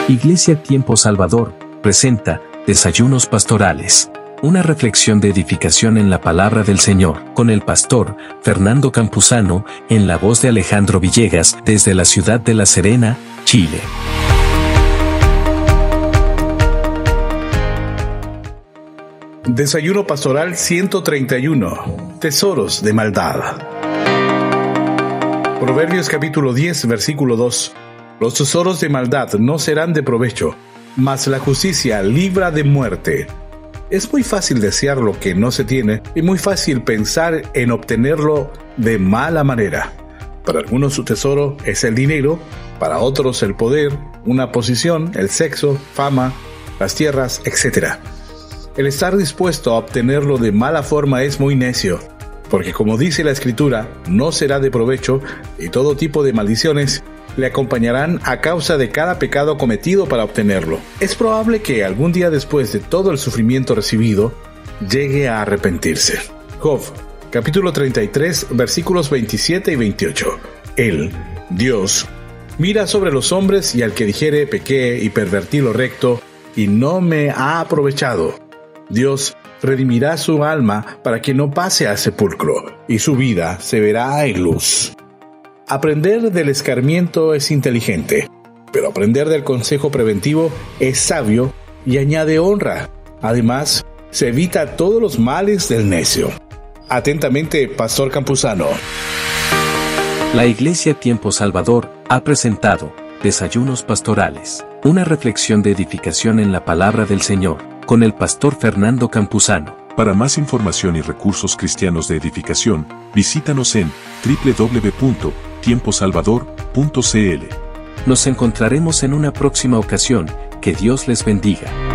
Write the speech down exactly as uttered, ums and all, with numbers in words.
Iglesia Tiempo Salvador presenta Desayunos Pastorales, una reflexión de edificación en la palabra del Señor, con el pastor Fernando Campuzano, en la voz de Alejandro Villegas, desde la ciudad de La Serena, Chile. Desayuno Pastoral ciento treinta y uno. Tesoros de maldad. Proverbios capítulo diez, versículo dos. Los tesoros de maldad no serán de provecho, mas la justicia libra de muerte. Es muy fácil desear lo que no se tiene y muy fácil pensar en obtenerlo de mala manera. Para algunos su tesoro es el dinero, para otros el poder, una posición, el sexo, fama, las tierras, etcétera. El estar dispuesto a obtenerlo de mala forma es muy necio, porque como dice la Escritura, no será de provecho y todo tipo de maldiciones le acompañarán a causa de cada pecado cometido para obtenerlo. Es probable que algún día después de todo el sufrimiento recibido, llegue a arrepentirse. Job, capítulo treinta y tres, versículos veintisiete y veintiocho. Él, Dios, mira sobre los hombres y al que dijere pequé y pervertí lo recto y no me ha aprovechado. Dios redimirá su alma para que no pase al sepulcro y su vida se verá en luz. Aprender del escarmiento es inteligente, pero aprender del consejo preventivo es sabio y añade honra. Además, se evita todos los males del necio. Atentamente, Pastor Campuzano. La Iglesia Tiempo Salvador ha presentado Desayunos Pastorales, una reflexión de edificación en la palabra del Señor, con el pastor Fernando Campuzano. Para más información y recursos cristianos de edificación, visítanos en doble u doble u doble u punto tiempo salvador punto c l. Nos encontraremos en una próxima ocasión. Que Dios les bendiga.